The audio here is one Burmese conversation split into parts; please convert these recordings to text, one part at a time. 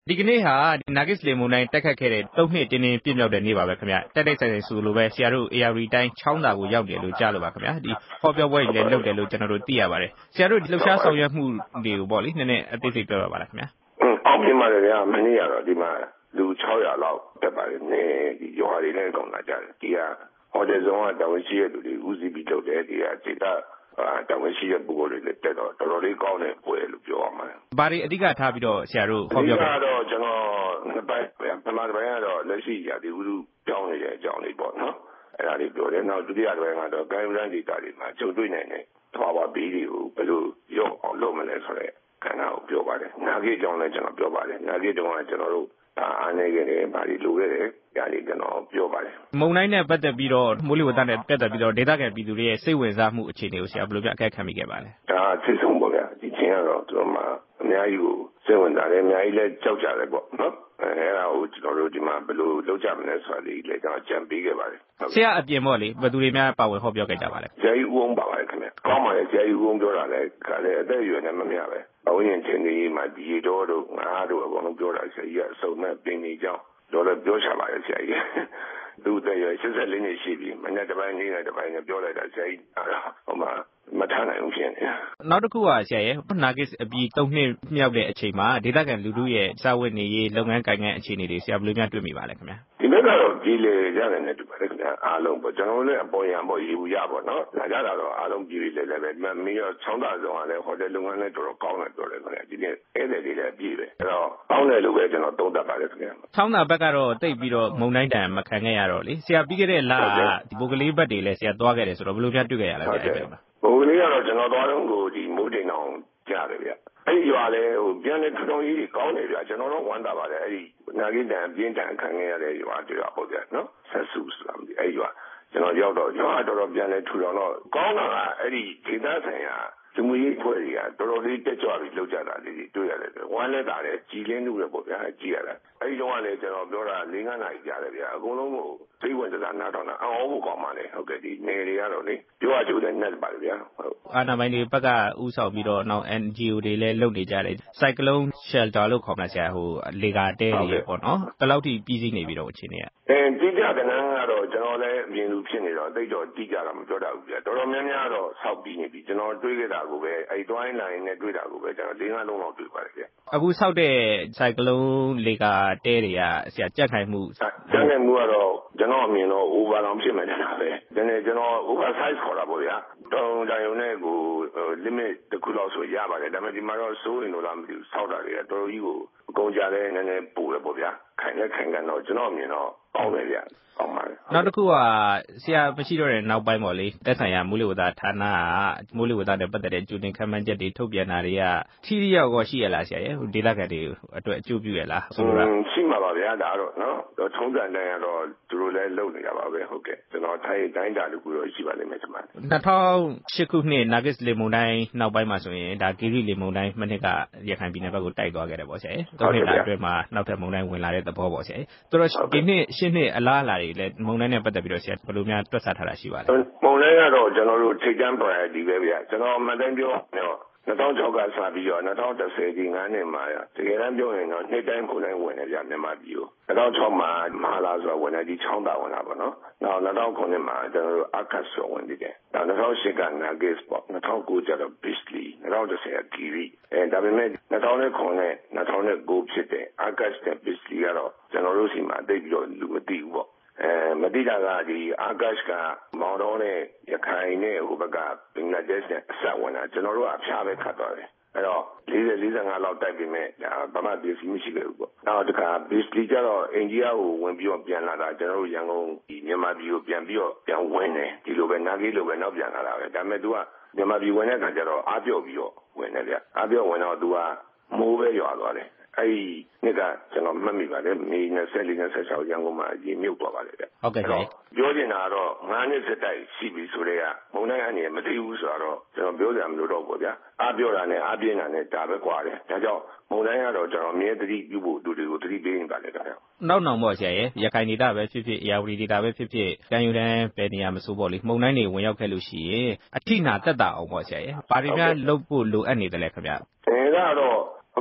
ဒီကနေ့ဟာနာဂစ်လေမုန်တိုင်းတက်ခတ်ခဲ့တဲ့3နှစ်တင်းတင်းပြည့်မြောက်တဲ့နေ့ပါပဲခင်ဗျတက်တိုက်ဆိုင်ဆိုလိုပဲဆရာတို့ AR တိုင်းချောင်းသာကိုရောက်တယ်လို့ကြားလို့ပါခင်ဗျဒီဟောပြောပွဲတွေလည်းလုပ်တယ်လို့ကျွန်တော်တို့သိရပါတယ်ဆရာတို့လှုပ်ရှားဆောင်ရွက်မှုတွေကိုပေါ့လေနည်းနည်းအသေးစိတ်ပြောပါလားခင်ဗျအောင်ပြပါလေဗျာမနေ့ကတော့ဒီမှာလူ600လောက်တက်ပါတယ်နည်းဒီရွာတွေလည်းကောင်းလာကြတယ်ဒီကဟိုတယ်ဆောင်ကတာဝန်ရှိတဲ့လူတွေဦးစီးပြီးလုပ်တယ်ဒီကစေတတာဝန်ရှိတဲ့ပုဂ္ဂိုလ်တွေလည်းတက်တော့တော်တော်လေးကောင်းတဲ့ပွဲလို့ပြောရမှာ။ဘာတွေအဓိကထားပြီးတော့ဆရာတို့ဟောပြောခဲ့။တော့ကျွန်တော်နှစ်ပိုင်းပထမတစ်ပိုင်းကတော့လက်ရှိရာသီဥတုပြောင်းနေတဲ့အကြောင်းလေးပေါ့နော်။အဲ့ဒါလေးပြောတယ်။နောက်ဒုတိယတစ်ပိုင်းကတော့ကံရမ်းဒေတာတွေမှာကြုံတွေ့နိုင်တဲ့သဘာဝဘေးတွေကိုဘယ်လိုရော့အောင်လုပ်မလဲဆိုတဲ့ခန္ဓာကိုပြောပါတယ်။နာဂစ်အကြောင်းလည်းကျွန်တော်ပြောပါတယ်။နာဂစ်တုန်းကကျွန်တော်တို့အားနေခဲ့တယ်ဘာတွေလိုခဲ့တယ်ဒါတွေကျွန်တော်ပြောပါတယ်မုံတိုင်းနဲ့ပတ်သက်ပြီးတော့မိုးလေဝသနဲ့ပတ်သက်ပြီးတော့ဒေသခံပြည်သူတွေရဲ့စိတ်ဝင်စားမှုအခြေအနေကိုဆရာဘယ်လိုပြအကဲခတ်မိခဲ့ပါလဲဒါသိဆုံးပေါ့ဗျာဒီချင်းကတော့သူတို့မှအများကြီးကိုစိတ်ဝင်စားတယ်အများကြီးလည်းကြောက်ကြတယ်ပေါ့နော်အဲ့ဒါကိုကျွန်တော်တို့ဒီမှာဘယ်လိုလုပ်ကြမလဲဆိုတာလေးလည်းကျွန်တော်ကြံပေးခဲ့ပါတယ်ဆရာအပြင်ပေါ့လေဘယ်သူတွေများပါဝင်ဟောပြောခဲ့ကြပါလဲဆရာကြီးဦးအောင်ပါပါတယ်ခင်ဗျကောင်းပါလေဆရာကြီးဦးအောင်ပြောတာလည်းခါလေအသက်အရွယ်နဲ့မမျှပဲအဝိညာဉ်ချင်းကြီးမှဒီတော်တို့ငါတို့အကုန်လုံးပြောတာဆရာကြီးကအစုံနဲ့ပင်နေကြောင်းတော့လည်းပြောချပါရဲ့ဆရာကြီးသူ့တဲ့ရ84နှစ်ရှိပြီမနေ့တစ်ပိုင်းနေ့နဲ့တစ်ပိုင်းနဲ့ပြောလိုက်တာဆရာကြီးဟိုမှာမထနိုင်ဘူးဖြစ်နေနောက်တစ်ခုကဆရာရဲ့နာဂစ်အပြီး3နှစ်မြောက်တဲ့အချိန်မှာဒေသခံလူထုရဲ့စာဝတ်နေရေးလုပ်ငန်းကိုင်ငန်းအခြေအနေတွေဆရာဘယ်လိုများတွေ့မိပါလဲခင်ဗျာဒီဘက်ကတော့ကြီးလေရတယ်နဲ့တူပါတယ်ခင်ဗျာအားလုံးပေါ့ကျွန်တော်လည်းအပေါ်ရံပေါ့ရေဘူးရပေါ့နော်လာကြတာတော့အားလုံးကြီးလေလည်းပဲမင်းရောချောင်းသားဆောင်ကလည်းဟိုတယ်လုပ်ငန်းလည်းတော်တော်ကောင်းတယ်ပြောတယ်ခင်ဗျာဒီနေ့ဧည့်သည်တွေလည်းပြည်ပဲအဲ့တော့ကောင်းတယ်လို့ပဲကျွန်တော်သုံးသပ်ပါတယ်ခင်ဗျာချောင်းသားဘက်ကတော့တိတ်ပြီးတော့မုံတိုင်းတန်မခံခဲ့ရတော့လေဆရာပြီးခဲ့တဲ့လကဒီပုဂ္ဂလေးဘက်တွေလည်းဆရာသွားခဲ့တယ်ဆိုတော့ဘယ်လိုများတွေ့ခဲ့ရလဲအဲ့ဘက်မှာဘိုးကလေးကတော့ကျွန်တော်သွားတော့ကိုဒီမိုးတိမ်အောင်ကြားတယ်ဗျအဲ့ဒီရွာလဲဟိုပြန်လေထုံကြီးကြီးကောင်းတယ်ဗျကျွန်တော်တော့ဝမ်းသာပါတယ်အဲ့ဒီနာဂိတန်ပြင်းထန်ခံခဲ့ရတဲ့ရွာတွေပေါ့ဗျနော်ဆက်စုဆိုတာအဲ့ရွာကျွန်တော်ရောက်တော့ရွာတော်တော်ပြန်လေထူတော့ကောင်းတာကအဲ့ဒီဒေသဆိုင်ရာလူမှုရေးဖွဲ့တွေကတော်တော်လေးတက်ကြွပြီးလောက်ကြတာလေးတွေ့ရတယ်ဝမ်းလက်တာလည်းကြည်လင်းမှုပဲပေါ့ဗျာကြည်ရတာအဲ့ဒီတော့ကလည်းကျွန်တော်ပြောတာ၄-၅နာရီကြာတယ်ဗျာအကုန်လုံးကိုသိဝင်စကားနားထောင်တာအော်ဖို့ကောင်းပါလေဟုတ်ကဲ့ဒီနေတွေကတော့လေပြောရချိုးတဲ့နဲ့ပါဗျာဟုတ်အာနာမိုင်းတွေဘက်ကဥဆောင်ပြီးတော့နောက် NGO တွေလည်းလုပ်နေကြတယ် Cyclone Shelter လို့ခေါ်မှာဆရာဟိုလေကာတဲတွေပေါ့နော်တလောက်ထိပြီးစီးနေပြီးတော့အခြေအနေကတိကျကဏ္ဍကတော့ကျွန်တော်လည်းအမြင်လူဖြစ်နေတော့တိတ်တော့တိကျတာမပြောတတ်ဘူးဗျာတော်တော်များများတော့ဆောက်ပြီးနေပြီကျွန်တော်တွေးခဲ့တာကိုပဲအဲ့တွိုင်းလိုင်းနဲ့တွေးတာကိုပဲကျွန်တော်၄-၅လုံးလောက်တွေးပါတယ်ဗျာအခုဆောက်တဲ့ Cyclone လေကာတဲတွေကဆရာကြက်ခိုင်မှုကတော့ကျွန်တော်အမြင်တော့ over တော့ဖြစ်မယ်နေတာပဲကျွန်တော် oversize ခေါ်တာပေါ့ဗျာတောင်တိုင်ုံနဲ့ကို limit တစ်ခုလောက်ဆိုရပါတယ်ဒါပေမဲ့ဒီမှာတော့စိုးရင်လို့လားမသိဘူးဆောက်တာတွေကတော်တော်ကြီးကိုအကုန်ကြလဲနည်းနည်းပို့တယ်ပေါ့ဗျာခိုင်ကန်တော့ကျွန်တော်အမြင်တော့ကောင်းတယ်ဗျာကောင်းပါတယ်နောက်တစ်ခုကဆရာမရှိတော့တဲ့နောက်ပိုင်းပေါ့လေတက်ဆိုင်ရာမိုးလေဝသဌာနကမိုးလေဝသနဲ့ပတ်သက်တဲ့ကြိုတင်ခန့်မှန်းချက်တွေထုတ်ပြန်တာတွေကထိထိရောက်ရောက်ရှိရလားဆရာရဲ့ဒေသခံတွေအတွက်အကျိုးပြုရလားဆိုတော့ရှိမှာပါဗျာဒါတော့နော်ထုံးစံတိုင်းကတော့သူတို့လည်းလုပ်နေတာပါပဲဟုတ်ကဲ့ကျွန်တော်တိုင်းတာလို့ပြောရှိပါလိမ့်မယ်ဒီမှာ 2008ခုနှစ်နာဂစ်လေမုန်တိုင်းနောက်ပိုင်းမှာဆိုရင်ဒါဂီရီလေမုန်တိုင်းမနှစ်ကရခိုင်ပြည်နယ်ဘက်ကိုတိုက်သွားခဲ့တယ်ပေါ့ဆရာရဲ့၃နှစ်တာအတွင်းမှာနောက်ထပ်မုန်တိုင်းဝင်လာတဲ့သဘောပေါ့ဆရာရဲ့ဆိုတော့ဒီနှစ်ရှင်းနှစ်အလားအလာတွေလည်းမုန်တိုင်းနဲ့ပတ်သက်ပြီးတော့ဆရာဘယ်လိုများတွက်ဆထားတာရှိပါလဲမုန်တိုင်းကတော့ကျွန်တော်တို့ထိတ်တန့် priority ပဲဗျာကျွန်တော်မှတ်တိုင်းပြောတော့2006ကစပြီးတော့2010ဒီ9နှစ်မှာတကယ်တမ်းပြောရင်တော့နှစ်တိုင်းပုံတိုင်းဝင်နေကြမြန်မာပြည်ကို2006မှာမဟာလာဆိုဝင်နေဒီချောင်းတာဝင်တာပေါ့နော်နောက်2009မှာကျွန်တော်တို့အခတ်ဆိုဝင်နေတယ်နောက်2008ကနာဂစ်ပေါ့2009ကျတော့ Beasley 2010က Giri ဒါပေမဲ့2009နဲ့2009ဖြစ်တဲ့အခတ်နဲ့ Beasley ကတော့ကျွန်တော်တို့စီမှာတိတ်ပြီးတော့လူမသိဘူးပေါ့မတိတာကဒီအာကာ့ကမောင်တော်နဲ့ရခိုင်နဲ့ဟိုဘက်ကဘင်္ဂလားဒေ့ရှ်နဲ့အဆက်ဝင်တာကျွန်တော်တို့အဖျားပဲခတ်သွားတယ်အဲ့တော့40-45လောက်တိုက်ပြီးမဲ့ဘာမှပြည်စီမရှိခဲ့ဘူးပေါ့နောက်တစ်ခါ Beasley ကျတော့အိန္ဒိယကိုဝင်ပြီးတော့ပြန်လာတာကျွန်တော်တို့ရန်ကုန်ဒီမြန်မာပြည်ကိုပြန်ပြီးတော့ပြန်ဝင်တယ်ဒီလိုပဲနာဂီလိုပဲနောက်ပြန်လာတာပဲဒါပေမဲ့ तू ကမြန်မာပြည်ဝင်တဲ့အခါကျတော့အားပြော့ပြီးတော့ဝင်တယ်ဗျအားပြော့ဝင်တော့ तू ကမိုးပဲရွာသွားတယ်အဲ့ဒီနေ့ကကျွန်တော်မှတ်မိပါတယ်မေ24-26ရန်ကုန်မှာရေမြုပ်သွားပါတယ်ဗျဟုတ်ကဲ့ပြောချင်တာကတော့9နှစ်စက်တိုက်ရှိပြီဆိုတဲ့ကမုန်တိုင်းအနေနဲ့မသိဘူးဆိုတော့ကျွန်တော်ပြောစရာမလိုတော့ဘူးဗျာအားပြောတာနဲ့အားပြင်းတာနဲ့ဒါပဲကွာတယ်ဒါကြောင့်မုန်တိုင်းကတော့ကျွန်တော်အမြဲတတိပြုဖို့သူတွေကိုတတိပေးနေပါတယ်ခင်ဗျနောက်ပေါ့ဆရာရဲ့ရခိုင်ဒေသပဲဖြစ်ဖြစ်အေရဝတီဒေသပဲဖြစ်ဖြစ်ကံယူတန်းပဲနေရာမဆိုပေါ့လေမုန်တိုင်းတွေဝင်ရောက်ခဲ့လို့ရှိရင်အထိနာတက်တာအောင်ပေါ့ဆရာရဲ့ဘာတွေများလုပ်ဖို့လိုအပ်နေတယ်လဲခင်ဗျဒါကတော့အကူ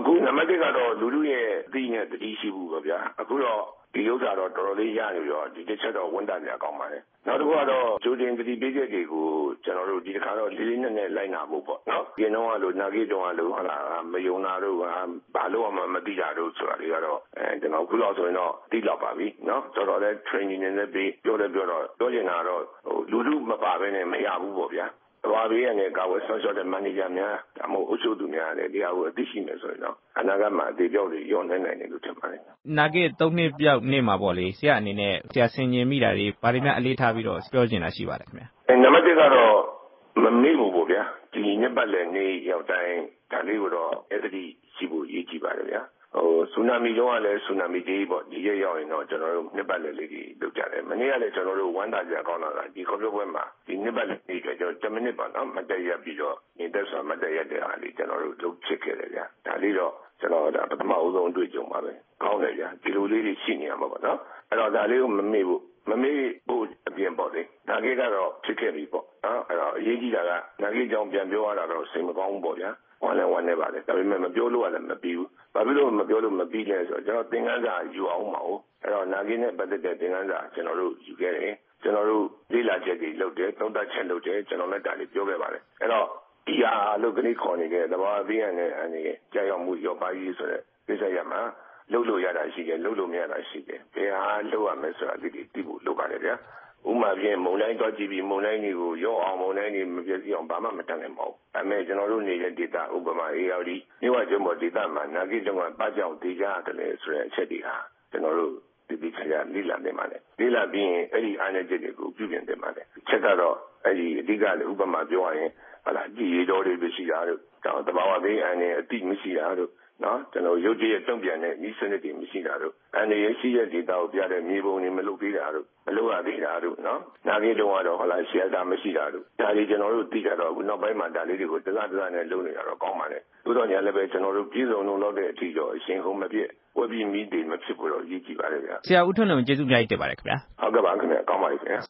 အခုနံပါတ်1ကတော့လူလူရဲ့အသိနဲ့တတိရှိဘူးပေါ့ဗျာအခုတော့ဒီဥစ္စာတော့တော်တော်လေးရနေပြီးတော့ဒီတစ်ချက်တော့ဝန်တာကြကောင်းပါတယ်နောက်တစ်ခုကတော့ဂျိုတင်တတိပေးချက်တွေကိုကျွန်တော်တို့ဒီတစ်ခါတော့လေးလေးနက်နက်လိုက်နာဖို့ပေါ့နော်ဒီတော့လို့နာဂီတော့လို့ဟာမယုံနာတို့ဘာလို့မှမသိတာတို့ဆိုတာတွေကတော့ကျွန်တော်ခုလောက်ဆိုရင်တော့သိလောက်ပါပြီနော်တော်တော်လေး training နဲ့ပြီးပြောတော့ပြောချင်တာတော့လူလူမပါဘဲနဲ့မရဘူးပေါ့ဗျာဘာဘေးရနဲ့ကာဝယ်ဆော့ရှော့တဲ့မန်နေဂျာများဒါမှမဟုတ်အုပ်ချုပ်သူများလည်းတရားကိုအသိရှိမယ်ဆိုရင်တော့အနာဂတ်မှာအသေးပြောက်တွေညှော်နိုင်တယ်လို့ထင်ပါတယ်။နာဂစ်3နှစ်ပြောက်နေ့မှာပေါ့လေဆရာအနေနဲ့ဆရာဆင်ញင်မိတာတွေဘာတွေများအလေးထားပြီးတော့ပြောချင်တာရှိပါလဲခင်ဗျ။နံပါတ်1ကတော့မမေ့ဘူးပေါ့ဗျာဒီနှစ်ပတ်လည်နေ့ရောက်တိုင်းဒါလေးကိုတော့အဲ့ဒီရှိဖို့ရည်ကြည်ပါတယ်ဗျာဆူနာမီတော့လည်းဆူနာမီကြီးပေါ့ဒီရက်ရောက်ရင်တော့ကျွန်တော်တို့နှစ်ပတ်လည်လေးကြီးလုပ်ကြတယ်မနေ့ကလည်းကျွန်တော်တို့ဝမ်းသာကြကောင်းလာတာဒီကွန်ပျူတာပွဲမှာဒီနှစ်ပတ်လည်နေ့ကျွန်တော်10မိနစ်ပါနော်မတ်တက်ရပြီးတော့နေသက်စွာမတ်တက်ရတဲ့အားလေးကျွန်တော်တို့လုပ်ဖြစ်ခဲ့တယ်ဗျာဒါလေးတော့ကျွန်တော်ဒါပထမအဆုံးအတွေ့အကြုံပါပဲကောင်းတယ်ဗျာဒီလိုလေးတွေရှိနေရမှာပေါ့နော်အဲ့တော့ဒါလေးကိုမမေ့ဖို့အပြင်ပေါ့လေနာဂိကတော့ဖြစ်ခဲ့ပြီပေါ့နော်အဲ့တော့အရေးကြီးတာကနာဂိကြောင့်ပြန်ပြောရတာတော့စိတ်မကောင်းဘူးပေါ့ဗျာဝမ်းနေပါလေဒါပေမဲ့မပြောလို့လည်းမပြီးဘူးဘာဖြစ်လို့မပြောလို့မပြီးလဲဆိုတော့ကျွန်တော်သင်ခန်းစာယူအောင်ပါဦးအဲ့တော့နာဂိနဲ့ပတ်သက်တဲ့သင်ခန်းစာကျွန်တော်တို့ယူခဲ့တယ်ကျွန်တော်တို့လေ့လာချက်တွေလုပ်တယ်သုံးသပ်ချက်လုပ်တယ်ကျွန်တော်လည်းဒါလေးပြောခဲ့ပါတယ်အဲ့တော့ဒီဟာလို့ကနေခေါ်နေခဲ့သဘာဝဘေးရန်နဲ့အနေကြောက်ရောက်မှုရောပါကြီးဆိုတဲ့ကိစ္စရမှာလုပ်လို့ရတာရှိတယ်လုပ်လို့မရတာရှိတယ်ဘယ်ဟာလုပ်ရမလဲဆိုတာဒီသိဖို့လိုပါတယ်ဗျာဥမာဖြင့်မုံတိုင်းတော့ကြည့်ပြီးမုံတိုင်းကြီးကိုရော့အောင်မုံတိုင်းကြီးမပြည့်စည်အောင်ဘာမှမတတ်နိုင်ပါဘူး။ဒါပေမဲ့ကျွန်တော်တို့နေတဲ့ဒေသဥပမာ ARD မြို့ဝကျွန်းပေါ်ဒေသမှာနာဂိတုံးကပတ်ကြောင်ဒေကြရတယ်ဆိုတဲ့အချက်တွေဟာကျွန်တော်တို့ဒီခါရလိလာနေမှာလေ။လိလာပြီးရင်အဲ့ဒီအားနည်းချက်တွေကိုပြုပြင်တင်ပါလေ။ချက်ကတော့အဲ့ဒီအဓိကလည်းဥပမာပြောရရင်ဟာလာကြည်ရတော်တွေရှိတာတို့တဘာဝဘေးအန်နဲ့အတိမရှိတာတို့နော်ကျွန်တော်ရုပ်တရက်တုံ့ပြန်တဲ့ဤစနစ်တွေမရှိတာတို့အန်ရရှိတဲ့ဒေတာကိုပြတဲ့မြေပုံတွေမလုပ်သေးတာတို့မလုပ်ရသေးတာတို့နော်နာဂိတုံးကတော့ဟလာရှယ်တာမရှိတာတို့ဒါတွေကျွန်တော်တို့သိကြတော့အခုနောက်ပိုင်းမှာဒါလေးတွေကိုတစနဲ့လုပ်နေရတော့ကောင်းပါလေသို့တော်ညာလည်းပဲကျွန်တော်တို့ပြည်စုံလုံးလောက်တဲ့အထီတော့အရှင်ဟုံးမပြည့်ဝက်ပြီးမိတွေမဖြစ်ဘူးတော့ရည်ကြည်ပါလေဗျာဆရာဦးထွန်းလုံးကျေးဇူးများတင်ပါတယ်ခင်ဗျာဟုတ်ကဲ့ပါခင်ဗျာကောင်းပါပြီခင်ဗျာ